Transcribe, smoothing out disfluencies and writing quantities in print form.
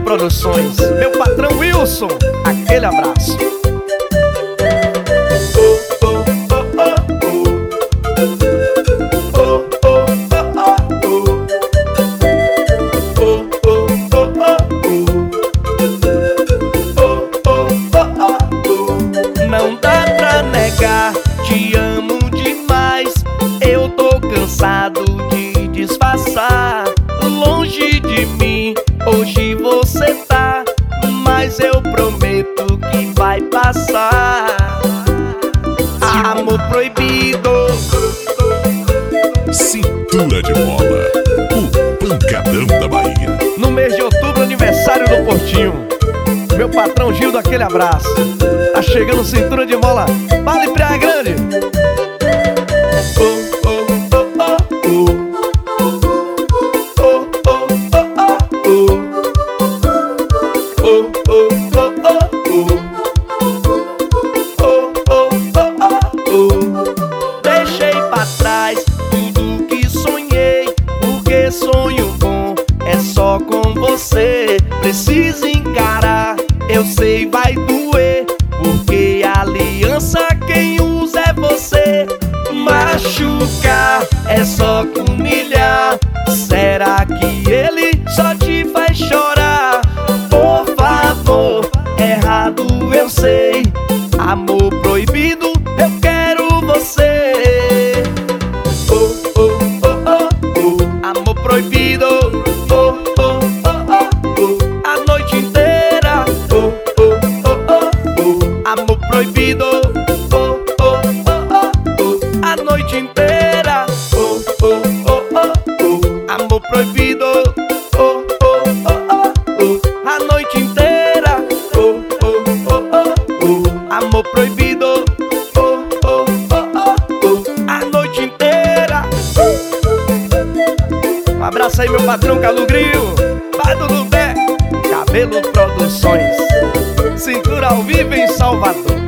Produções, meu patrão Wilson, aquele abraço. Não dá pra negar, te amo demais. Eu tô cansado de disfarçar. Longe de mim, hoje você tá, mas eu prometo que vai passar. Amor proibido. Cintura de Mola, o pancadão da Bahia. No mês de outubro, aniversário do Portinho. Meu patrão Gildo, aquele abraço. Tá chegando Cintura de Mola, Vale Praia Grande. Deixei pra trás tudo que sonhei, porque sonho bom é só com você. Preciso encarar, eu sei vai doer, porque a aliança quem usa é você. Machucar é só humilhar, será que ele só te faz chorar? Por favor, errado eu sei, amor proibido, eu quero você. Amor proibido, a noite inteira. Amor proibido, a noite inteira. Amor proibido, a noite inteira. Amor proibido, a noite inteira. Um abraço aí, meu patrão Calugrio, Bado do Bé, Cabelo Produções, Cintura ao vivo em Salvador.